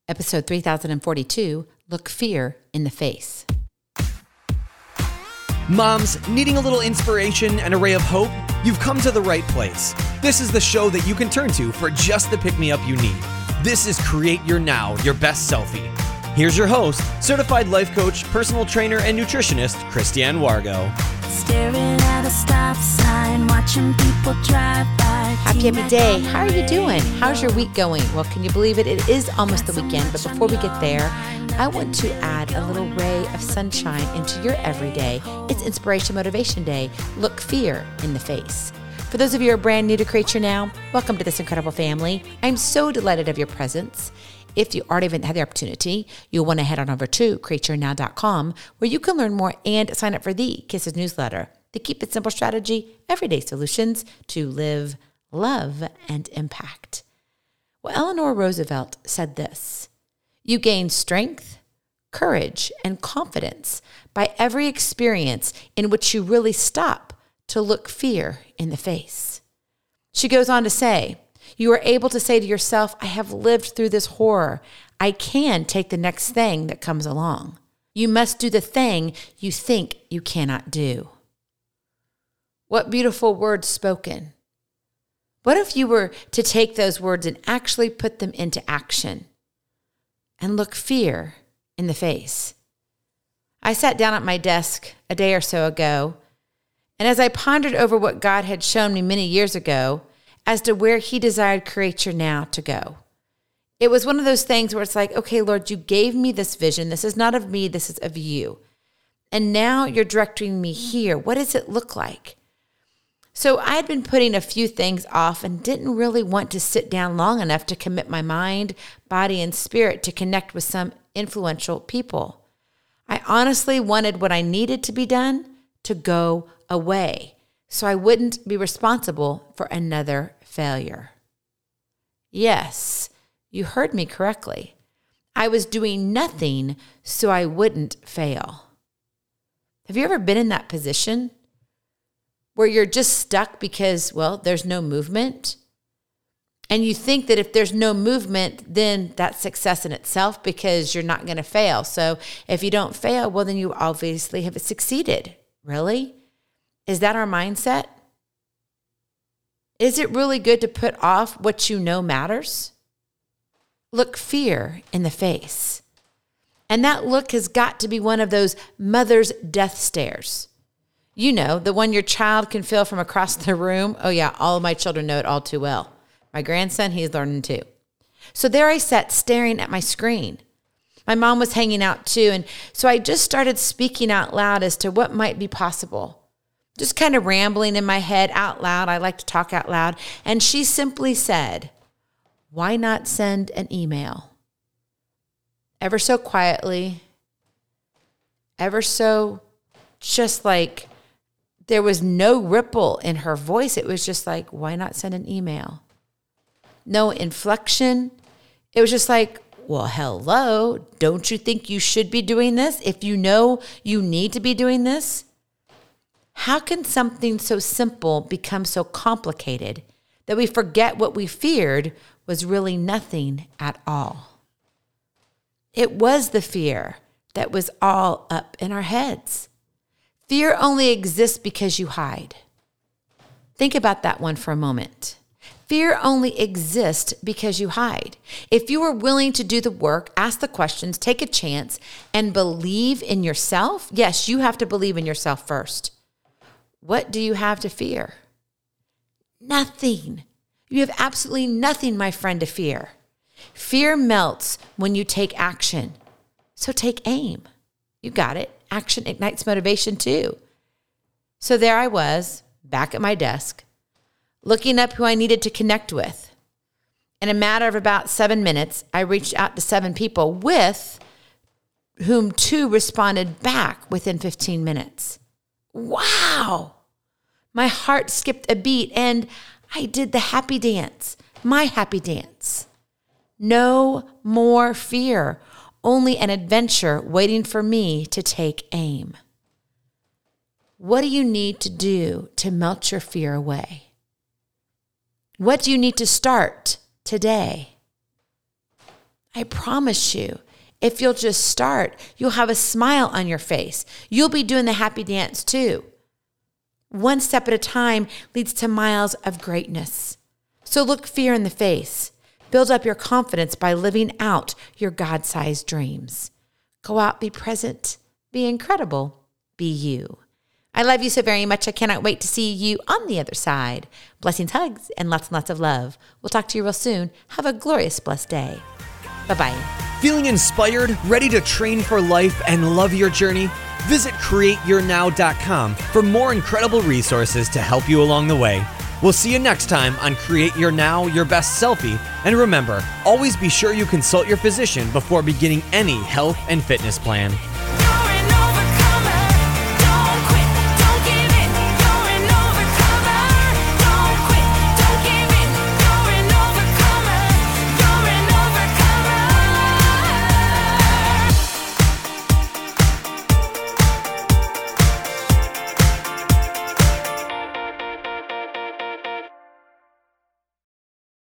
Episode 3042, Look Fear in the Face. Moms, needing a little inspiration and a ray of hope? You've come to the right place. This is the show that you can turn to for just the pick-me-up you need. This is Create Your Now, Your Best Selfie. Here's your host, certified life coach, personal trainer, and nutritionist, Christiane Wargo. Staring at a stop sign, watching people drive by. Happy day. How are you doing? How's your week going? Well, can you believe it? It is almost the weekend, but before we get there, I want to add a little ray of sunshine into your everyday. It's Inspiration Motivation Day. Look fear in the face. For those of you who are brand new to Create Your Now, welcome to this incredible family. I'm so delighted of your presence. If you already haven't had the opportunity, you'll want to head on over to createyournow.com where you can learn more and sign up for the Kisses newsletter, the Keep It Simple strategy, everyday solutions to live, love, and impact. Well, Eleanor Roosevelt said this: you gain strength, courage, and confidence by every experience in which you really stop to look fear in the face. She goes on to say, you are able to say to yourself, I have lived through this horror. I can take the next thing that comes along. You must do the thing you think you cannot do. What beautiful words spoken. What if you were to take those words and actually put them into action and look fear in the face? I sat down at my desk a day or so ago, and as I pondered over what God had shown me many years ago as to where He desired Create Your Now to go, it was one of those things where it's like, okay, Lord, you gave me this vision. This is not of me. This is of you. And now you're directing me here. What does it look like? So I had been putting a few things off and didn't really want to sit down long enough to commit my mind, body, and spirit to connect with some influential people. I honestly wanted what I needed to be done to go away so I wouldn't be responsible for another failure. Yes, you heard me correctly. I was doing nothing so I wouldn't fail. Have you ever been in that position where you're just stuck because, well, there's no movement? And you think that if there's no movement, then that's success in itself because you're not going to fail. So if you don't fail, well, then you obviously have succeeded. Really? Is that our mindset? Is it really good to put off what you know matters? Look fear in the face. And that look has got to be one of those mother's death stares. You know, the one your child can feel from across the room. Oh yeah, all of my children know it all too well. My grandson, he's learning too. So there I sat staring at my screen. My mom was hanging out too. And so I just started speaking out loud as to what might be possible. Just kind of rambling in my head out loud. I like to talk out loud. And she simply said, why not send an email? Ever so quietly, ever so just like there was no ripple in her voice. It was just like, why not send an email? No inflection. It was just like, well, hello, don't you think you should be doing this? If you know you need to be doing this? How can something so simple become so complicated that we forget what we feared was really nothing at all? It was the fear that was all up in our heads. Fear only exists because you hide. Think about that one for a moment. Fear only exists because you hide. If you are willing to do the work, ask the questions, take a chance, and believe in yourself, yes, you have to believe in yourself first. What do you have to fear? Nothing. You have absolutely nothing, my friend, to fear. Fear melts when you take action. So take aim. You got it. Action ignites motivation too. So there I was, back at my desk, looking up who I needed to connect with. In a matter of about 7 minutes, I reached out to 7 people, with whom 2 responded back within 15 minutes. Wow! My heart skipped a beat and I did the happy dance, my happy dance. No more fear, only an adventure waiting for me to take aim. What do you need to do to melt your fear away? What do you need to start today? I promise you, if you'll just start, you'll have a smile on your face. You'll be doing the happy dance too. One step at a time leads to miles of greatness. So look fear in the face. Build up your confidence by living out your God-sized dreams. Go out, be present, be incredible, be you. I love you so very much. I cannot wait to see you on the other side. Blessings, hugs, and lots of love. We'll talk to you real soon. Have a glorious, blessed day. Bye-bye. Feeling inspired, ready to train for life and love your journey? Visit CreateYourNow.com for more incredible resources to help you along the way. We'll see you next time on Create Your Now, Your Best Selfie. And remember, always be sure you consult your physician before beginning any health and fitness plan.